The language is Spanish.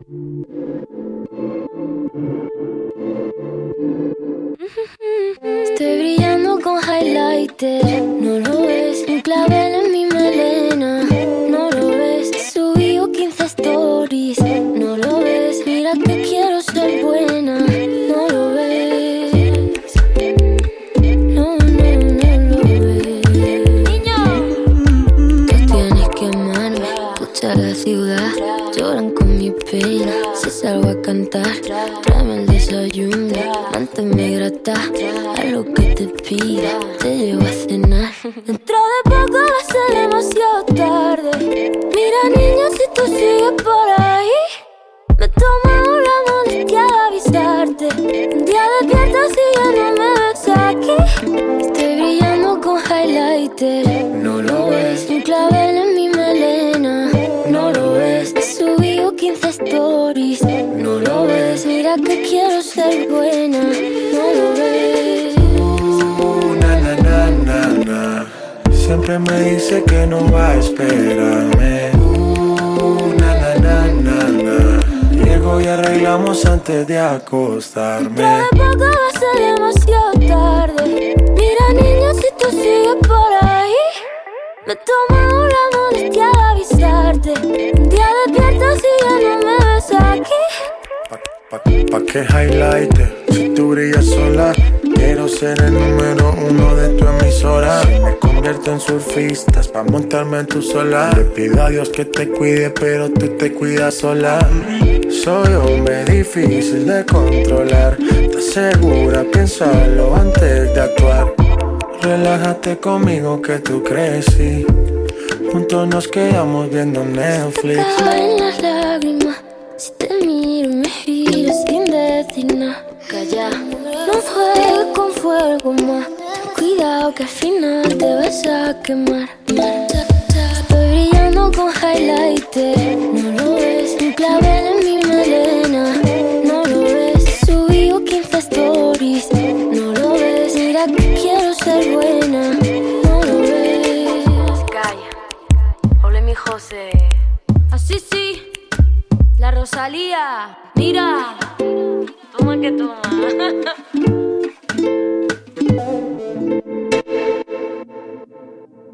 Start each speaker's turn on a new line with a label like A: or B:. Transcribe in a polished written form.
A: Estoy brillando con highlighter, no lo ves, un clavel en mi melena, no lo ves, subí 15 stories, no lo ves, mira que quiero ser buena, no lo ves, no lo ves. Niño, tú tienes que amarme, escucha la ciudad, lloran con mi pena, si salgo a cantar, tráeme el desayuno, manténme grata, a lo que te pida, te llevo a cenar. Dentro de poco va a ser demasiado tarde. Mira niña, si tú sigues por ahí, me tomo la molestia de avisarte. Un día despiertas y ya no me ves aquí. Estoy brillando con highlighter, no lo ves, un clavel en mi melena, no lo ves, subí 15 stories, no lo ves, mira que quiero ser buena, no lo ves.
B: Na, na, na, na, na. Siempre me dice que no va a esperarme. Na, na, na, na, na. Llego y arreglamos antes de acostarme.
A: Dentro de poco va a ser demasiado tarde. Mira niña, si tú sigues por ahí, me tomo la molestia de avisarte. Un día despiertas y ya no me ves aquí.
B: Pa' que highlighter, si tú brillas sola, quiero ser el número 1 de tu emisora. Me convierto en surfistas pa' montarme en tu sola. Le pido a Dios que te cuide, pero tú te cuidas sola. Soy hombre difícil de controlar. ¿Estás segura? Piénsalo antes de actuar. Relájate conmigo que tú crecí. Juntos nos quedamos viendo Netflix.
A: Se caen las lágrimas si te miro y me giro sin decir nada. Calla, no juegues con fuego más. Ten cuidado que al final te vas a quemar. Estoy brillando con highlighter, no lo ves, un clavel en mi melena, no lo ves, subí 15 stories, no lo ves, mira que quiero ser buena, no lo ves.
C: Calla, ole mi José. Así sí, la Rosalía, mira, toma que toma.